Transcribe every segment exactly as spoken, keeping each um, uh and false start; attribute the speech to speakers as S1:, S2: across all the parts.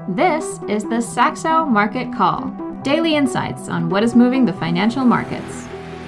S1: This is the Saxo Market Call, daily insights on what is moving the financial markets.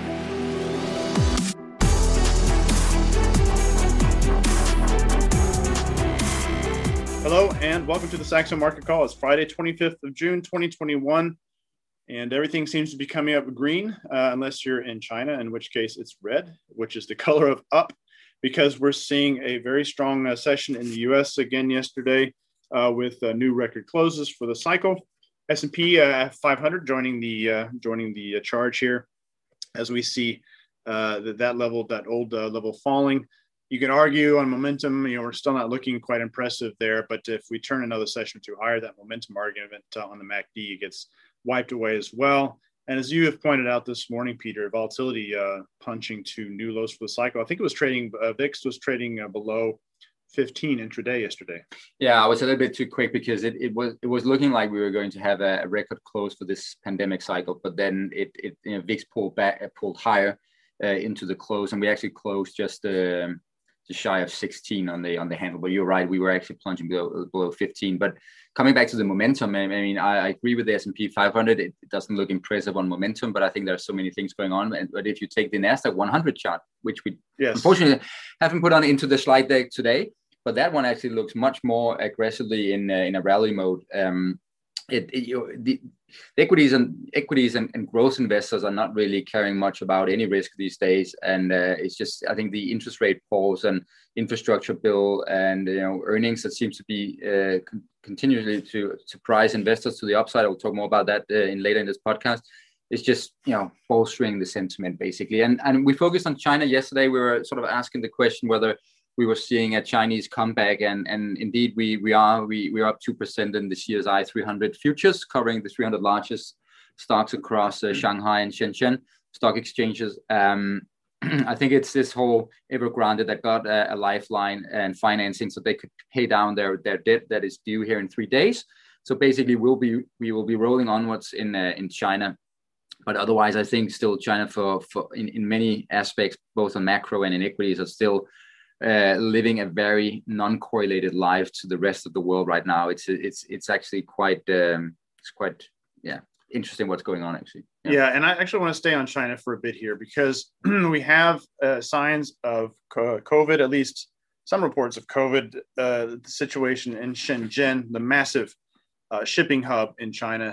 S2: Hello and welcome to the Saxo Market Call. It's Friday, twenty-fifth of June, twenty twenty-one, and everything seems to be coming up green, uh, unless you're in China, in which case it's red, which is the color of up, because we're seeing a very strong uh, session in the U S again yesterday uh, with uh, new record closes for the cycle. S and P uh, five hundred joining the uh, joining the uh, charge here, as we see uh, that that level, that old uh, level falling. You can argue on momentum, you know, we're still not looking quite impressive there, but if we turn another session to higher, that momentum argument uh, on the M A C D gets wiped away as well. And as you have pointed out this morning, Peter, volatility uh, punching to new lows for the cycle. I think it was trading, uh, V I X was trading uh, below fifteen intraday yesterday.
S3: Yeah, I was a little bit too quick because it, it was it was looking like we were going to have a, a record close for this pandemic cycle, but then it, it you know, V I X pulled back, pulled higher uh, into the close, and we actually closed just uh, just shy of sixteen on the on the handle. But you're right, we were actually plunging below below fifteen. But coming back to the momentum, I mean, I, I agree with the S and P five hundred. It, it doesn't look impressive on momentum, but I think there are so many things going on. And, but if you take the NASDAQ one hundred chart, which we yes. unfortunately haven't put on into the slide deck today, but that one actually looks much more aggressively in uh, in a rally mode. Um, it, it you know, the, the equities and equities and, and growth investors are not really caring much about any risk these days, and uh, it's just I think the interest rate pause and infrastructure bill and you know earnings that seems to be uh, con- continually to surprise investors to the upside. I'll talk more about that uh, in later in this podcast. It's just you know bolstering the sentiment basically, and and we focused on China yesterday. We were sort of asking the question whether we were seeing a Chinese comeback, and, and indeed we we are we we are up two percent in the C S I three hundred futures, covering the three hundred largest stocks across uh, Shanghai and Shenzhen stock exchanges. Um, I think it's this whole Evergrande that got a, a lifeline and financing, so they could pay down their their debt that is due here in three days. So basically, we'll be we will be rolling onwards in uh, in China. But otherwise, I think still China for for in, in many aspects, both on macro and in equities, are still Uh, living a very non-correlated life to the rest of the world right now. It's it's it's actually quite um, it's quite yeah interesting what's going on actually.
S2: Yeah. yeah, and I actually want to stay on China for a bit here because we have uh, signs of COVID, at least some reports of COVID. Uh, the situation in Shenzhen, the massive uh, shipping hub in China,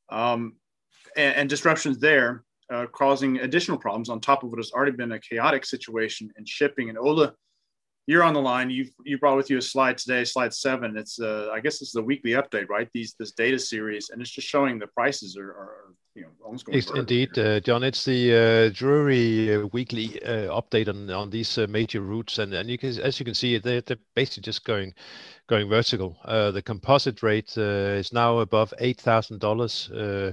S2: um, and, and disruptions there, uh, causing additional problems on top of what has already been a chaotic situation in shipping. And Ola, you're on the line. You you brought with you a slide today, slide seven. It's uh, I guess it's the weekly update, right? These this data series, and it's just showing the prices are, are you know almost going.
S4: It's indeed, uh, John. It's the uh, Drewry uh, weekly uh, update on on these uh, major routes, and and you can as you can see, they're, they're basically just going going vertical. Uh, the composite rate uh, is now above eight thousand uh, dollars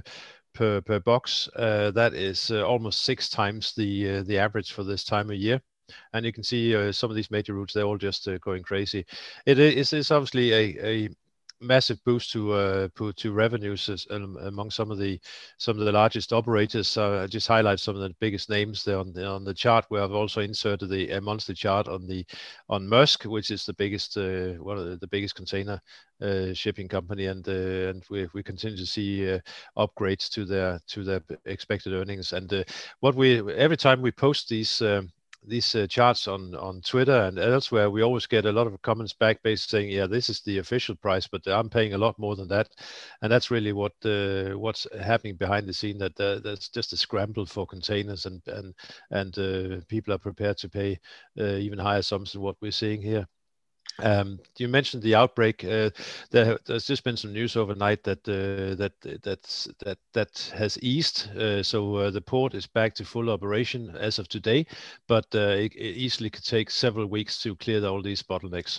S4: per per box. Uh, that is uh, almost six times the uh, the average for this time of year. And you can see uh, some of these major routes, they're all just uh, going crazy. It is it's obviously a, a massive boost to uh, to revenues as, um, among some of the some of the largest operators. Uh, I just highlight some of the biggest names there on the on the chart. Where I've also inserted the a monthly chart on the on Maersk, which is the biggest uh, one of the, the biggest container uh, shipping company, and uh, and we we continue to see uh, upgrades to their to their expected earnings. And uh, what we every time we post these. Um, these uh, charts on, on Twitter and elsewhere, we always get a lot of comments back basically saying, yeah, this is the official price, but I'm paying a lot more than that. And that's really what uh, what's happening behind the scene, that uh, there's just a scramble for containers, and and, and uh, people are prepared to pay uh, even higher sums than what we're seeing here. Um, you mentioned the outbreak. Uh, there, there's just been some news overnight that uh, that that's, that that has eased. Uh, so uh, the port is back to full operation as of today, but uh, it, it easily could take several weeks to clear all these bottlenecks.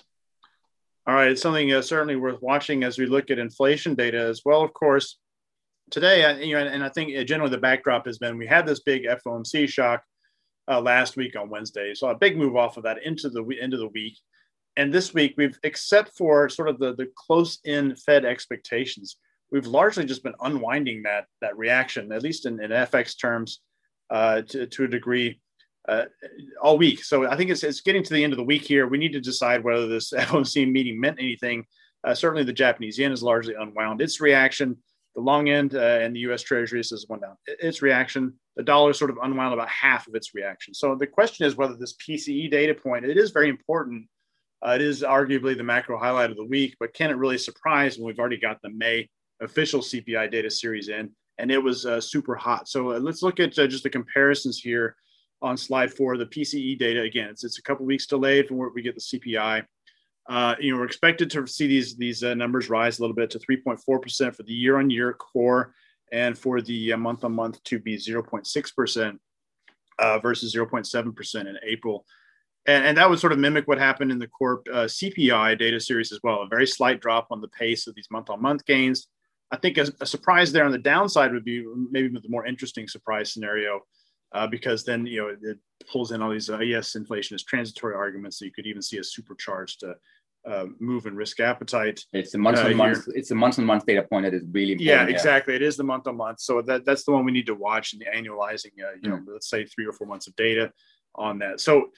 S2: All right, it's something uh, certainly worth watching as we look at inflation data as well. Of course, today, uh, you know, and I think generally the backdrop has been we had this big F O M C shock uh, last week on Wednesday, so a big move off of that into the end of the week. And this week, we've, except for sort of the, the close-in Fed expectations, we've largely just been unwinding that that reaction, at least in, in F X terms, uh, to, to a degree, uh, all week. So I think it's it's getting to the end of the week here. We need to decide whether this F O M C meeting meant anything Uh, certainly, the Japanese yen is largely unwound. Its reaction, the long end uh, and the U S Treasury says one down. Its reaction, the dollar sort of unwound about half of its reaction. So the question is whether this P C E data point, it is very important. Uh, it is arguably the macro highlight of the week, but can it really surprise when we've already got the May official C P I data series in, and it was uh, super hot. So uh, let's look at uh, just the comparisons here on slide four. The P C E data, again, it's, it's a couple weeks delayed from where we get the C P I. Uh, you know, we're expected to see these these uh, numbers rise a little bit to three point four percent for the year-on-year core, and for the uh, month-on-month to be zero point six percent uh, versus zero point seven percent in April. And, and that would sort of mimic what happened in the core uh, C P I data series as well. A very slight drop on the pace of these month-on-month gains. I think a, a surprise there on the downside would be maybe the more interesting surprise scenario, uh, because then, you know, it, it pulls in all these, uh, yes, inflation is transitory arguments. So you could even see a supercharged uh, uh, move in risk appetite.
S3: It's a month on
S2: uh,
S3: month. It's a month on month data point that is really important.
S2: Yeah, exactly. Yeah. It is the month on month. So that, that's the one we need to watch in the annualizing, uh, you know, mm. let's say three or four months of data on that. So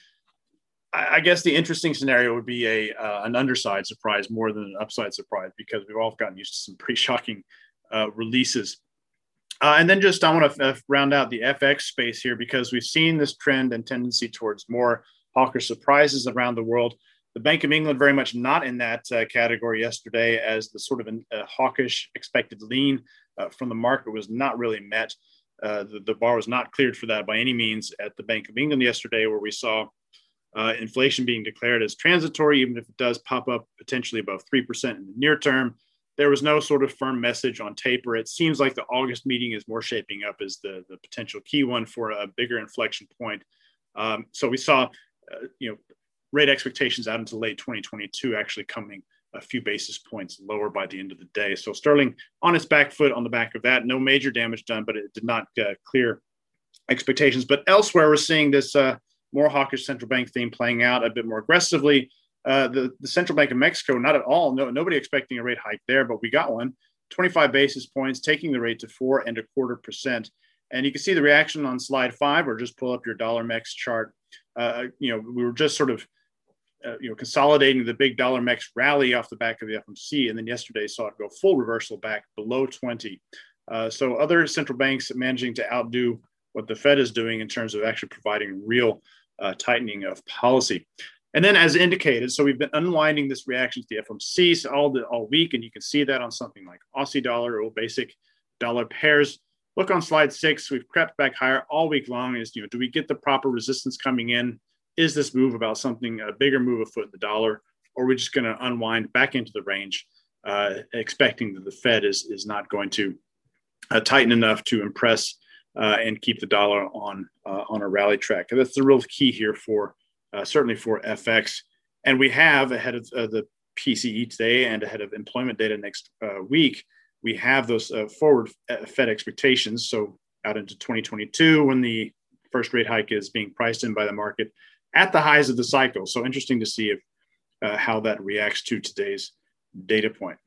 S2: I, I guess the interesting scenario would be a uh, an underside surprise more than an upside surprise, because we've all gotten used to some pretty shocking uh, releases. Uh, and then just I want to f- round out the F X space here, because we've seen this trend and tendency towards more hawkish surprises around the world. The Bank of England very much not in that uh, category yesterday, as the sort of an, a hawkish expected lean uh, from the market was not really met. Uh, the, the bar was not cleared for that by any means at the Bank of England yesterday, where we saw uh, inflation being declared as transitory, even if it does pop up potentially above three percent in the near term. There was no sort of firm message on taper. It seems like the August meeting is more shaping up as the, the potential key one for a bigger inflection point. Um, so we saw, uh, you know, rate expectations out into late twenty twenty-two actually coming a few basis points lower by the end of the day. So sterling on its back foot on the back of that. No major damage done, but it did not uh, clear expectations. But elsewhere, we're seeing this uh, more hawkish central bank theme playing out a bit more aggressively. Uh, the, the Central Bank of Mexico, not at all. No, nobody expecting a rate hike there, but we got one. twenty-five basis points, taking the rate to four and a quarter percent. And you can see the reaction on slide five, or just pull up your dollar mex chart. Uh, you know, we were just sort of Uh, you know, consolidating the big dollar mex rally off the back of the F O M C, and then yesterday saw it go full reversal back below twenty. Uh, so other central banks managing to outdo what the Fed is doing in terms of actually providing real uh, tightening of policy. And then, as indicated, so we've been unwinding this reaction to the F O M C all the, all week, and you can see that on something like Aussie dollar or basic dollar pairs. Look on slide six, we've crept back higher all week long. Is, you know, do we get the proper resistance coming in? Is this move about something, a bigger move afoot in the dollar, or are we just going to unwind back into the range, uh, expecting that the Fed is, is not going to uh, tighten enough to impress uh, and keep the dollar on uh, on a rally track? And that's the real key here for uh, certainly for F X. And we have ahead of uh, the P C E today and ahead of employment data next uh, week, we have those uh, forward Fed expectations. So out into twenty twenty-two, when the first rate hike is being priced in by the market at the highs of the cycle. So interesting to see if uh, how that reacts to today's data point.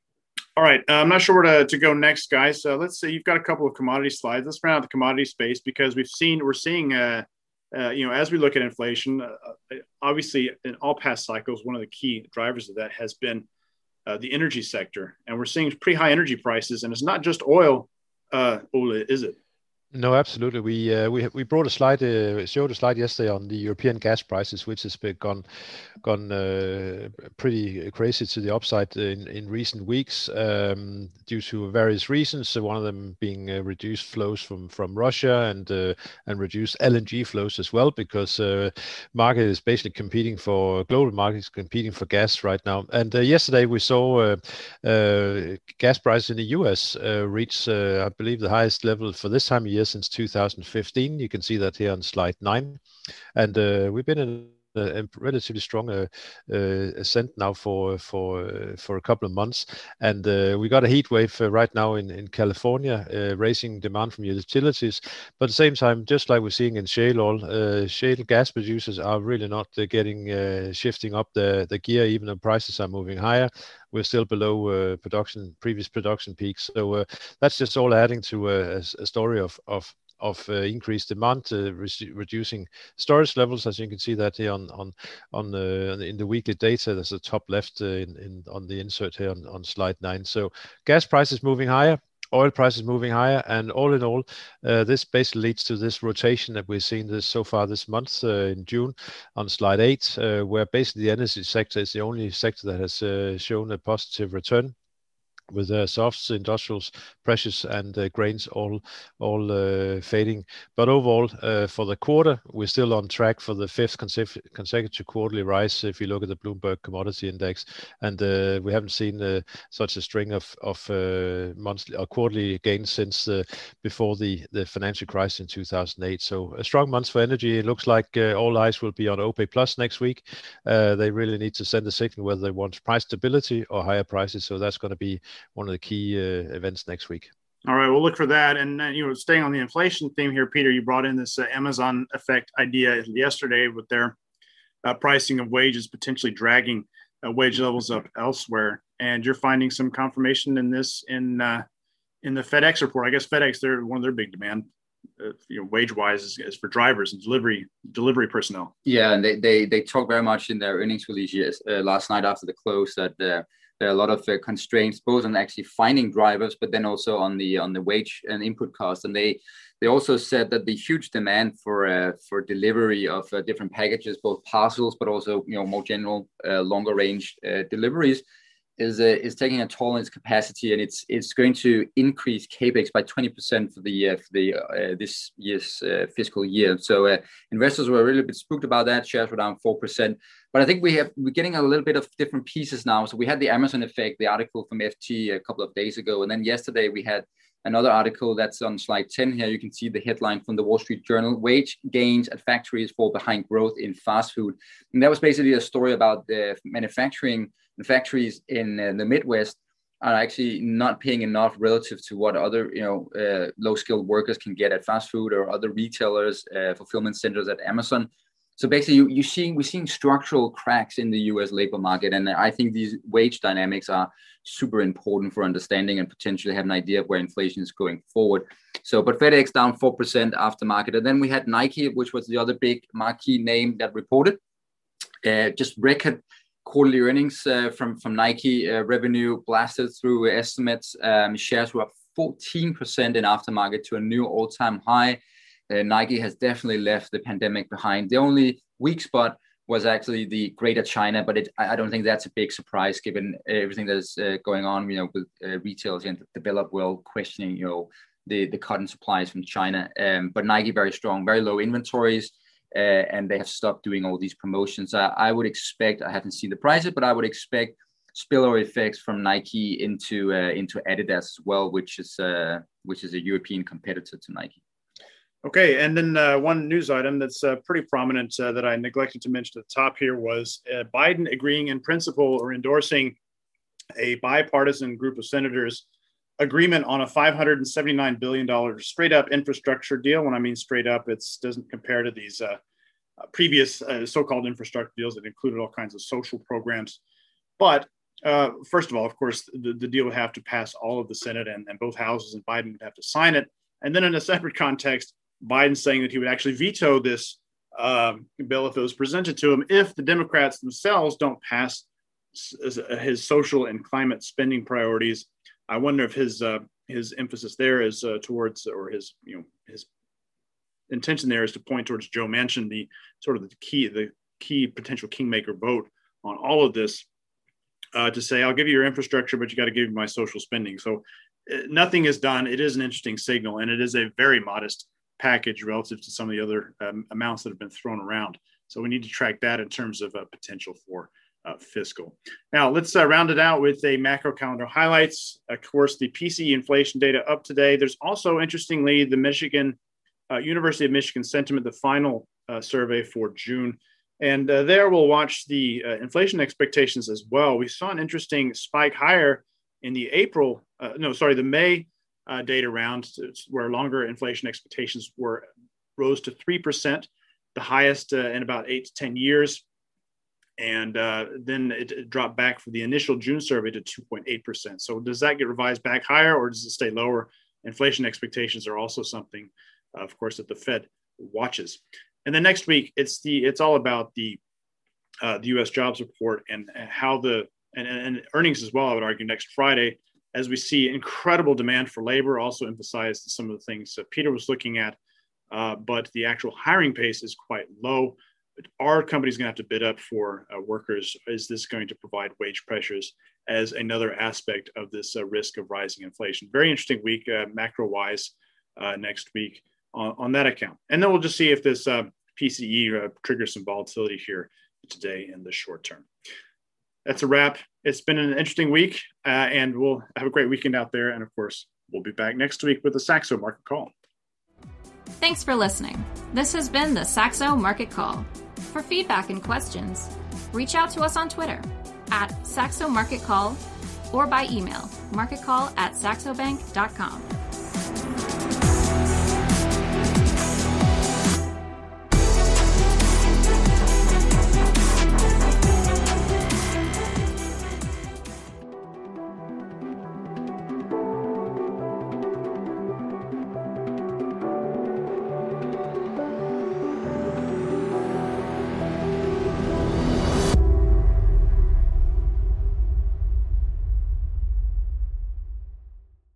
S2: All right, uh, I'm not sure where to, to go next, guys. So let's say you've got a couple of commodity slides. Let's round out the commodity space, because we've seen, we're seeing, uh, uh, you know, as we look at inflation, uh, obviously in all past cycles, one of the key drivers of that has been uh, the energy sector. And we're seeing pretty high energy prices, and it's not just oil, uh, Ole, is it?
S4: No, absolutely. We uh, we we brought a slide, uh, showed a slide yesterday on the European gas prices, which has been gone gone uh, pretty crazy to the upside in, in recent weeks um, due to various reasons. So one of them being uh, reduced flows from from Russia and uh, and reduced L N G flows as well, because uh, market is basically competing for global markets competing for gas right now. And uh, yesterday we saw uh, uh, gas prices in the U S uh, reach, uh, I believe, the highest level for this time of year since two thousand fifteen. You can see that here on slide nine, and uh, we've been in a, a relatively strong uh, uh, ascent now for for uh, for a couple of months, and uh, we got a heat wave uh, right now in in California, uh, raising demand from utilities. But at the same time, just like we're seeing in shale oil, uh, shale gas producers are really not uh, getting uh, shifting up the the gear, even though prices are moving higher. We're still below uh, production, previous production peaks. So uh, that's just all adding to a, a story of, of of uh, increased demand, uh, re- reducing storage levels, as you can see that here on on on uh, in the weekly data. There's the top left uh, in, in on the insert here on, on slide nine. So gas prices moving higher, oil prices moving higher, and all in all, uh, this basically leads to this rotation that we've seen this so far this month uh, in June on slide eight, uh, where basically the energy sector is the only sector that has uh, shown a positive return, with uh, softs, industrials, precious, and uh, grains all all uh, fading. But overall, uh, for the quarter, we're still on track for the fifth consecutive, consecutive quarterly rise. If you look at the Bloomberg Commodity Index, and uh, we haven't seen uh, such a string of of uh, monthly or quarterly gains since uh, before the the financial crisis in two thousand eight. So a strong month for energy. It looks like uh, all eyes will be on OPEC Plus next week. Uh, they really need to send a signal whether they want price stability or higher prices. So that's going to be one of the key uh, events next week.
S2: All right, we'll look for that. And, uh, you know, staying on the inflation theme here, Peter, you brought in this uh, Amazon effect idea yesterday with their uh, pricing of wages potentially dragging uh, wage levels up elsewhere. And you're finding some confirmation in this in uh, in the FedEx report. I guess FedEx, they're one of their big demand, uh, you know, wage-wise is, is for drivers and delivery delivery personnel.
S3: Yeah, and they they they talk very much in their earnings release yes, uh, last night after the close that uh, there are a lot of uh, constraints, both on actually finding drivers, but then also on the on the wage and input costs. And they they also said that the huge demand for uh, for delivery of uh, different packages, both parcels, but also you know more general uh, longer range uh, deliveries, is uh, is taking a toll on its capacity, and it's it's going to increase capex by twenty percent for the uh, for the uh, this year's uh, fiscal year. So uh, investors were a little bit spooked about that. Shares were down four percent. But I think we have we're getting a little bit of different pieces now. So we had the Amazon effect, the article from F T a couple of days ago, and then yesterday we had another article that's on slide ten here. You can see the headline from the Wall Street Journal: wage gains at factories fall behind growth in fast food. And that was basically a story about the manufacturing and factories in uh, the Midwest are actually not paying enough relative to what other, you know, uh, low-skilled workers can get at fast food or other retailers, uh, fulfillment centers at Amazon. So basically, you, you're seeing we're seeing structural cracks in the U S labor market, and I think these wage dynamics are super important for understanding and potentially have an idea of where inflation is going forward. So, but FedEx down four percent after market, and then we had Nike, which was the other big marquee name that reported, uh, just record quarterly earnings uh, from from Nike. Uh, revenue blasted through estimates. Um, shares were up fourteen percent in aftermarket to a new all-time high. Uh, Nike has definitely left the pandemic behind. The only weak spot was actually the Greater China, but it, I don't think that's a big surprise given everything that's uh, going on, you know, with uh, retailers in the developed world questioning, you know, the, the cotton supplies from China. Um, but Nike very strong, very low inventories, uh, and they have stopped doing all these promotions. I, I would expect, I haven't seen the prices, but I would expect spillover effects from Nike into uh, into Adidas as well, which is uh, which is a European competitor to Nike.
S2: Okay, and then uh, one news item that's uh, pretty prominent uh, that I neglected to mention at the top here was uh, Biden agreeing in principle or endorsing a bipartisan group of senators agreement on a five hundred seventy-nine billion dollars straight up infrastructure deal. When I mean straight up, it doesn't compare to these uh, uh, previous uh, so-called infrastructure deals that included all kinds of social programs. But uh, first of all, of course, the, the deal would have to pass all of the Senate and, and both houses, and Biden would have to sign it. And then in a separate context, Biden saying that he would actually veto this um, bill if it was presented to him if the Democrats themselves don't pass his social and climate spending priorities. I wonder if his uh, his emphasis there is uh, towards, or his you know his intention there is to point towards Joe Manchin, the sort of the key the key potential kingmaker vote on all of this, uh, to say I'll give you your infrastructure, but you got to give me my social spending. So uh, nothing is done. It is an interesting signal, and it is a very modest package relative to some of the other um, amounts that have been thrown around. So we need to track that in terms of uh, potential for uh, fiscal. Now let's uh, round it out with a macro calendar highlights. Of course, the P C E inflation data up today. There's also, interestingly, the Michigan uh, University of Michigan sentiment, the final uh, survey for June. And uh, there we'll watch the uh, inflation expectations as well. We saw an interesting spike higher in the April, uh, no, sorry, the May Uh, data round, where longer inflation expectations were rose to three percent, the highest uh, in about eight to ten years. And uh, then it, it dropped back for the initial June survey to two point eight percent. So does that get revised back higher, or does it stay lower? Inflation expectations are also something uh, of course, that the Fed watches. And then next week, it's the it's all about the uh, the U S jobs report and, and how the and, and earnings as well. I would argue next Friday, as we see incredible demand for labor. Also emphasized some of the things that Peter was looking at, uh, but the actual hiring pace is quite low. But are companies going to have to bid up for uh, workers? Is this going to provide wage pressures as another aspect of this uh, risk of rising inflation? Very interesting week, uh, macro-wise, uh, next week on, on that account. And then we'll just see if this uh, P C E uh, triggers some volatility here today in the short term. That's a wrap. It's been an interesting week, uh, and we'll have a great weekend out there. And of course, we'll be back next week with the Saxo Market Call.
S1: Thanks for listening. This has been the Saxo Market Call. For feedback and questions, reach out to us on Twitter at Saxo Market Call or by email, marketcall at saxobank dot com.